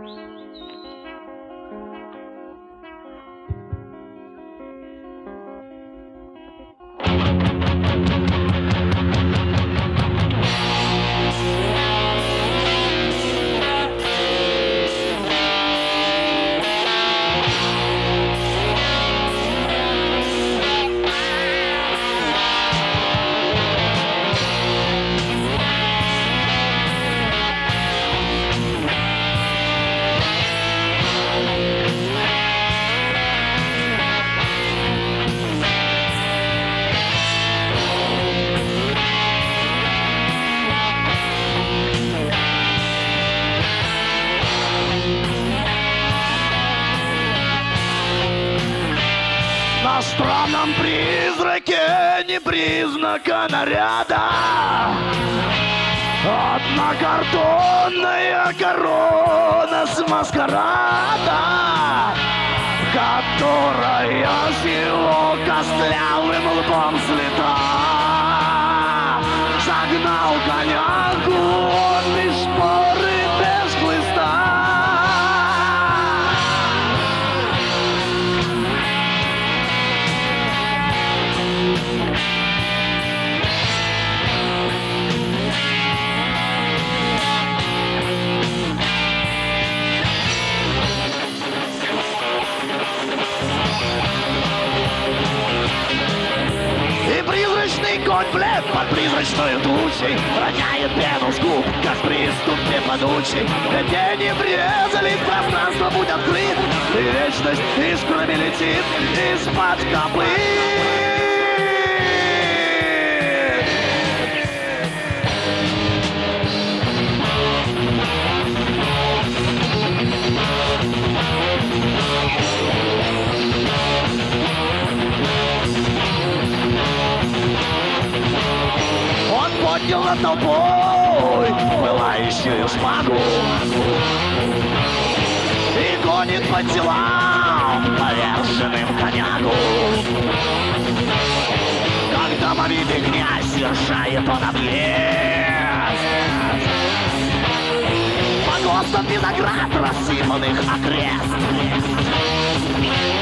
На странном призраке ни признака наряда. Одна картонная корона с маскарада, которая с его костлявым лбом слета. Загнал коня в гонный шпоры без хлыста. Призрачный конь, блед под призрачной тучей, роняет пену с губ, как приступ преподучий. Тени врезали, пространство будет открыт, и вечность искрами летит из-под копыт. Поднял над толпой пылающую шпагу и гонит по телам поверженным конягу. Как домовитый князь совершает он объезд по ГОСТам виноград, рассыпанных окрест.